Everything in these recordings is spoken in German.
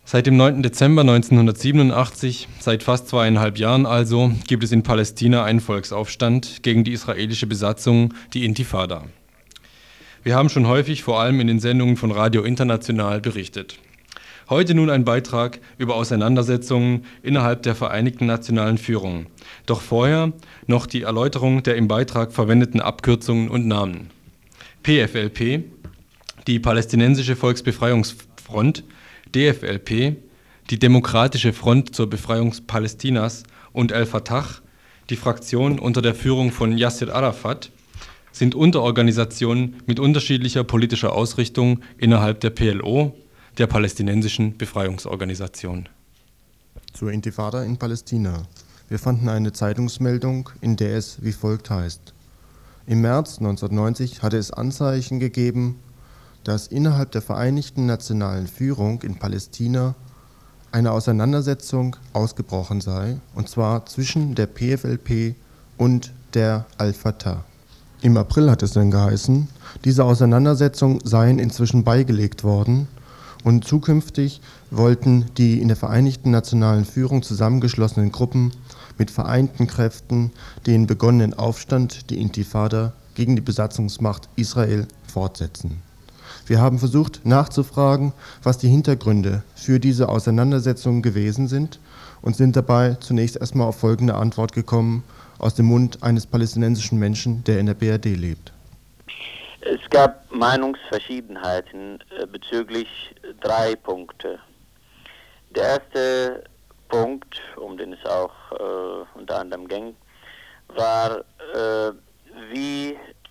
Seit dem 9. Dezember 1987, seit fast 2,5 Jahren also, gibt es in Palästina einen Volksaufstand gegen die israelische Besatzung, die Intifada. Wir haben schon häufig, vor allem in den Sendungen von Radio International, berichtet. Heute nun ein Beitrag über Auseinandersetzungen innerhalb der Vereinigten Nationalen Führung. Doch vorher noch die Erläuterung der im Beitrag verwendeten Abkürzungen und Namen. PFLP, die Palästinensische Volksbefreiungsfront, DFLP, die Demokratische Front zur Befreiung Palästinas und El-Fatah, die Fraktion unter der Führung von Yasser Arafat, sind Unterorganisationen mit unterschiedlicher politischer Ausrichtung innerhalb der PLO, der Palästinensischen Befreiungsorganisation. Zur Intifada in Palästina. Wir fanden eine Zeitungsmeldung, in der es wie folgt heißt: Im März 1990 hatte es Anzeichen gegeben, dass innerhalb der Vereinigten Nationalen Führung in Palästina eine Auseinandersetzung ausgebrochen sei, und zwar zwischen der PFLP und der Al-Fatah. Im April hat es dann geheißen, diese Auseinandersetzungen seien inzwischen beigelegt worden und zukünftig wollten die in der Vereinigten Nationalen Führung zusammengeschlossenen Gruppen mit vereinten Kräften den begonnenen Aufstand, die Intifada, gegen die Besatzungsmacht Israel fortsetzen. Wir haben versucht nachzufragen, was die Hintergründe für diese Auseinandersetzungen gewesen sind und sind dabei zunächst erstmal auf folgende Antwort gekommen aus dem Mund eines palästinensischen Menschen, der in der BRD lebt. Es gab Meinungsverschiedenheiten bezüglich 3 Punkte. Der erste Punkt, um den es auch unter anderem ging, war, wie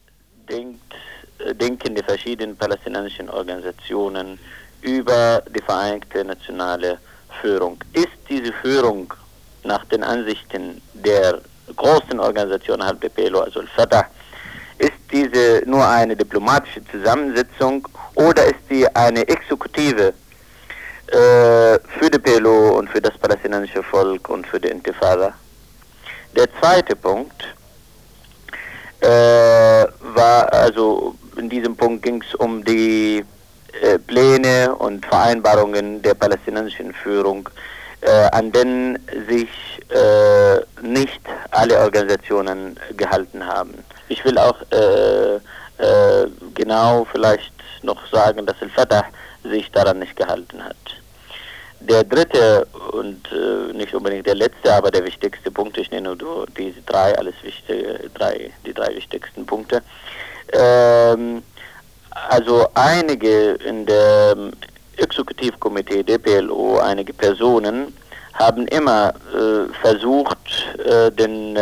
denken die verschiedenen palästinensischen Organisationen über die Vereinigte Nationale Führung. Ist diese Führung nach den Ansichten der großen Organisationen halt der PLO, also Al-Fatah, ist diese nur eine diplomatische Zusammensetzung oder ist sie eine Exekutive für die PLO und für das palästinensische Volk und für die Intifada? Der zweite Punkt war, also in diesem Punkt ging es um die Pläne und Vereinbarungen der palästinensischen Führung, an denen sich nicht alle Organisationen gehalten haben. Ich will auch genau vielleicht noch sagen, dass Al-Fatah sich daran nicht gehalten hat. Der dritte und nicht unbedingt der letzte, aber der wichtigste Punkt, ich nenne nur diese drei, die drei wichtigsten Punkte. Also einige in der Exekutivkomitee der PLO, einige Personen, haben immer versucht, den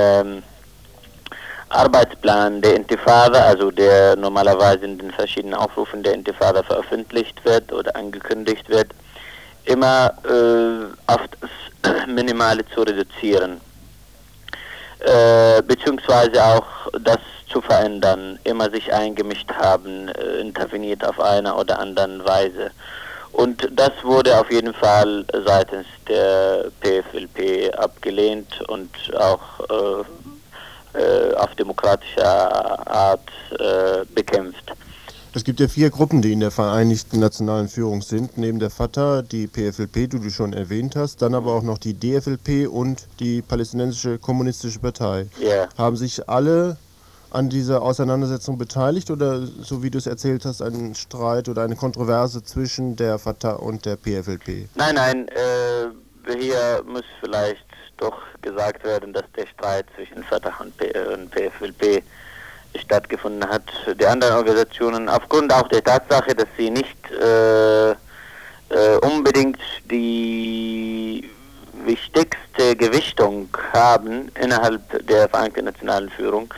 Arbeitsplan der Intifada, also der normalerweise in den verschiedenen Aufrufen der Intifada veröffentlicht wird oder angekündigt wird, immer auf das Minimale zu reduzieren, beziehungsweise auch das zu verändern, immer sich eingemischt haben, interveniert auf eine oder andere Weise. Und das wurde auf jeden Fall seitens der PFLP abgelehnt und auch auf demokratische Art bekämpft. Es gibt ja 4 Gruppen, die in der Vereinigten Nationalen Führung sind, neben der Fatah, die PFLP, die du schon erwähnt hast, dann aber auch noch die DFLP und die Palästinensische Kommunistische Partei. Yeah. Haben sich alle an dieser Auseinandersetzung beteiligt oder, so wie du es erzählt hast, ein Streit oder eine Kontroverse zwischen der Fatah und der PFLP? Nein, hier muss vielleicht doch gesagt werden, dass der Streit zwischen Fatah und PFLP stattgefunden hat. Die anderen Organisationen, aufgrund auch der Tatsache, dass sie nicht unbedingt die wichtigste Gewichtung haben innerhalb der Vereinigten Nationalen Führung,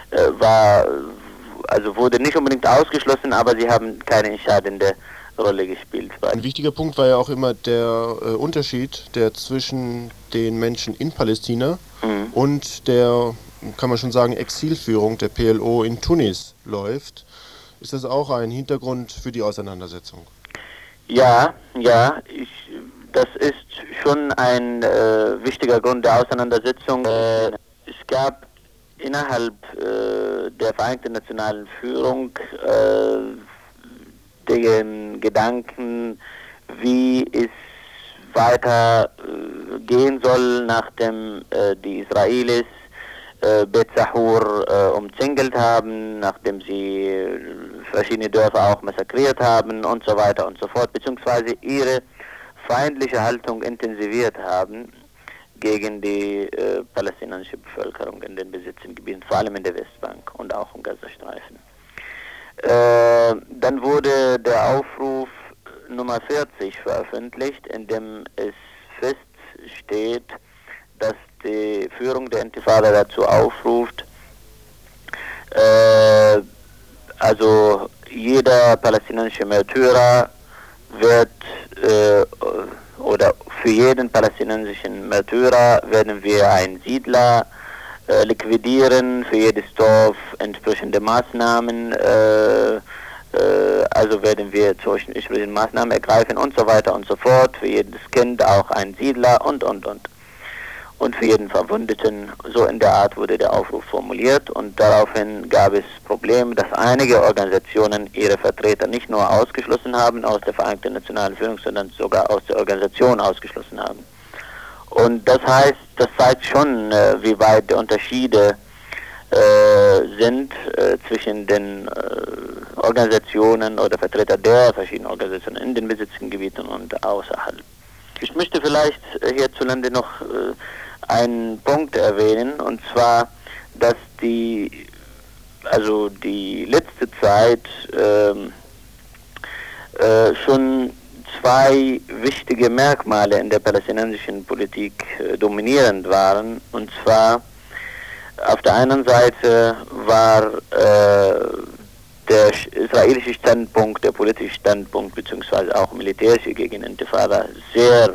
wurde nicht unbedingt ausgeschlossen, aber sie haben keine entscheidende Rolle gespielt. Ein wichtiger Punkt war ja auch immer der Unterschied, der zwischen den Menschen in Palästina und der, kann man schon sagen, Exilführung der PLO in Tunis läuft. Ist das auch ein Hintergrund für die Auseinandersetzung? Ja, das ist schon ein wichtiger Grund der Auseinandersetzung. Es gab innerhalb der Vereinigten Nationalen Führung den Gedanken, wie es weiter gehen soll, nachdem die Israelis Bet Sahur umzingelt haben, nachdem sie verschiedene Dörfer auch massakriert haben und so weiter und so fort, beziehungsweise ihre feindliche Haltung intensiviert haben gegen die palästinensische Bevölkerung in den besetzten Gebieten, vor allem in der Westbank und auch im Gazastreifen. Dann wurde der Aufruf Nummer 40 veröffentlicht, in dem es feststeht, dass die Führung der Intifada dazu aufruft, also jeder palästinensische Märtyrer wird, oder für jeden palästinensischen Märtyrer werden wir einen Siedler liquidieren, für jedes Dorf entsprechende Maßnahmen, also werden wir zu entsprechenden Maßnahmen ergreifen und so weiter und so fort, für jedes Kind auch ein Siedler und für jeden Verwundeten. So in der Art wurde der Aufruf formuliert und daraufhin gab es Probleme, dass einige Organisationen ihre Vertreter nicht nur ausgeschlossen haben aus der Vereinten Nationalen Führung, sondern sogar aus der Organisation ausgeschlossen haben. Und das heißt, das zeigt schon, wie weit die Unterschiede sind zwischen den Organisationen oder Vertreter der verschiedenen Organisationen in den besetzten Gebieten und außerhalb. Ich möchte vielleicht hierzulande noch einen Punkt erwähnen, und zwar, dass die letzte Zeit schon zwei wichtige Merkmale in der palästinensischen Politik dominierend waren, und zwar auf der einen Seite war der israelische Standpunkt, der politische Standpunkt beziehungsweise auch militärische gegen Intifada sehr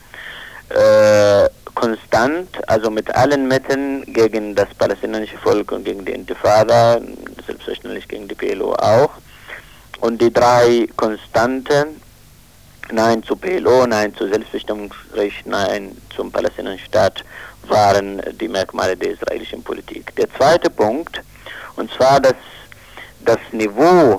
konstant, also mit allen Mitteln gegen das palästinensische Volk und gegen die Intifada, selbstverständlich gegen die PLO auch. Und die drei Konstanten, Nein zu PLO, Nein zu Selbstbestimmungsrecht, Nein zum palästinensischen Staat, waren die Merkmale der israelischen Politik. Der zweite Punkt, und zwar das Niveau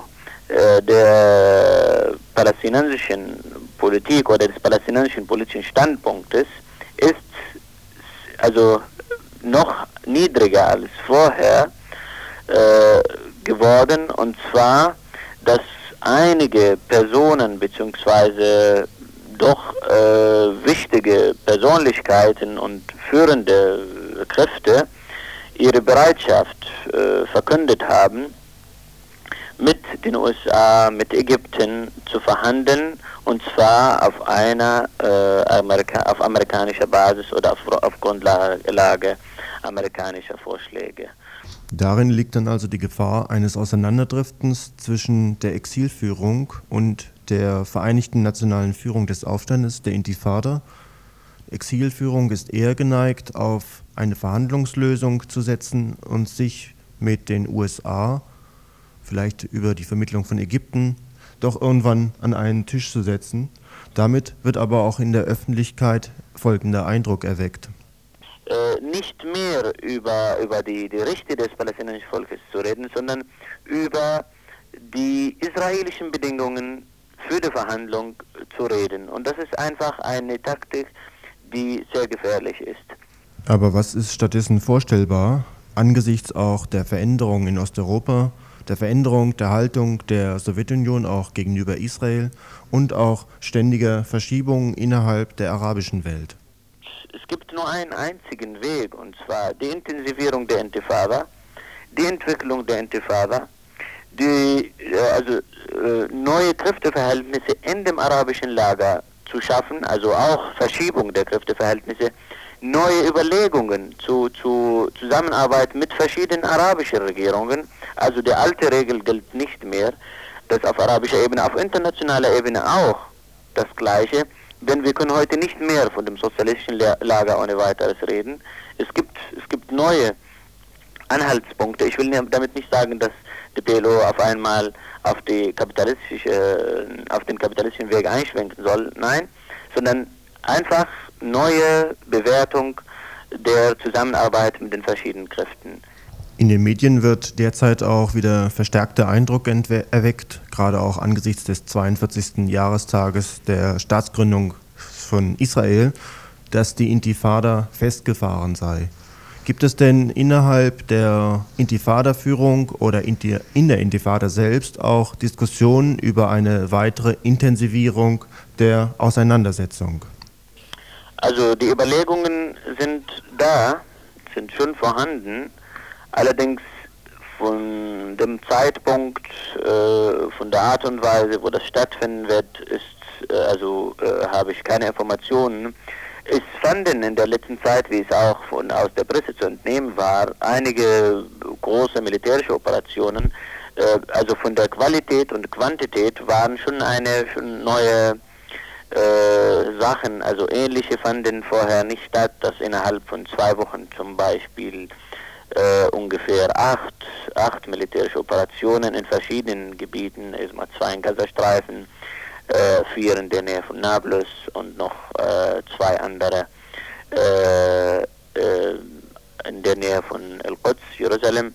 der palästinensischen Politik oder des palästinensischen politischen Standpunktes ist also noch niedriger als vorher geworden, und zwar, dass einige Personen bzw. doch wichtige Persönlichkeiten und führende Kräfte ihre Bereitschaft verkündet haben, mit den USA, mit Ägypten zu verhandeln, und zwar auf amerikanischer Basis oder auf Grundlage amerikanischer Vorschläge. Darin liegt dann also die Gefahr eines Auseinanderdriftens zwischen der Exilführung und der Vereinigten Nationalen Führung des Aufstandes, der Intifada. Die Exilführung ist eher geneigt, auf eine Verhandlungslösung zu setzen und sich mit den USA, vielleicht über die Vermittlung von Ägypten, doch irgendwann an einen Tisch zu setzen. Damit wird aber auch in der Öffentlichkeit folgender Eindruck erweckt. Nicht mehr über die Rechte des palästinensischen Volkes zu reden, sondern über die israelischen Bedingungen für die Verhandlung zu reden. Und das ist einfach eine Taktik, die sehr gefährlich ist. Aber was ist stattdessen vorstellbar, angesichts auch der Veränderung in Osteuropa, der Veränderung der Haltung der Sowjetunion auch gegenüber Israel und auch ständiger Verschiebungen innerhalb der arabischen Welt? Es gibt nur einen einzigen Weg, und zwar die Intensivierung der Intifada, die Entwicklung der Intifada, neue Kräfteverhältnisse in dem arabischen Lager zu schaffen, also auch Verschiebung der Kräfteverhältnisse, neue Überlegungen zu Zusammenarbeit mit verschiedenen arabischen Regierungen. Also die alte Regel gilt nicht mehr, das auf arabischer Ebene, auf internationaler Ebene auch das Gleiche. Denn wir können heute nicht mehr von dem sozialistischen Lager ohne weiteres reden. Es gibt neue Anhaltspunkte. Ich will damit nicht sagen, dass die PLO auf einmal auf den kapitalistischen Weg einschwenken soll. Nein, sondern einfach neue Bewertung der Zusammenarbeit mit den verschiedenen Kräften. In den Medien wird derzeit auch wieder verstärkter Eindruck erweckt, gerade auch angesichts des 42. Jahrestages der Staatsgründung von Israel, dass die Intifada festgefahren sei. Gibt es denn innerhalb der Intifada-Führung oder in der Intifada selbst auch Diskussionen über eine weitere Intensivierung der Auseinandersetzung? Also die Überlegungen sind da, sind schon vorhanden, allerdings von dem Zeitpunkt, von der Art und Weise, wo das stattfinden wird, habe ich keine Informationen. Es fanden in der letzten Zeit, wie es auch aus der Presse zu entnehmen war, einige große militärische Operationen. Also von der Qualität und Quantität waren schon neue Sachen, also ähnliche fanden vorher nicht statt, dass innerhalb von 2 Wochen zum Beispiel ungefähr acht militärische Operationen in verschiedenen Gebieten, erstmal 2 im Gazastreifen, 4 in der Nähe von Nablus und noch 2 andere in der Nähe von El-Quds, Jerusalem,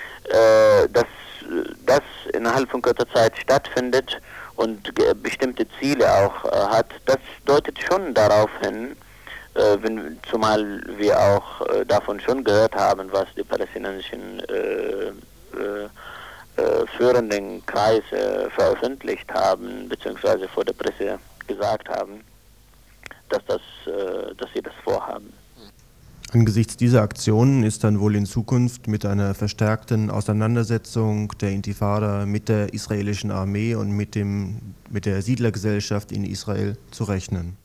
das innerhalb von kurzer Zeit stattfindet und bestimmte Ziele auch hat, das deutet schon darauf hin, zumal wir auch davon schon gehört haben, was die palästinensischen führenden Kreise veröffentlicht haben, beziehungsweise vor der Presse gesagt haben, dass sie das vorhaben. Angesichts dieser Aktionen ist dann wohl in Zukunft mit einer verstärkten Auseinandersetzung der Intifada mit der israelischen Armee und mit der Siedlergesellschaft in Israel zu rechnen.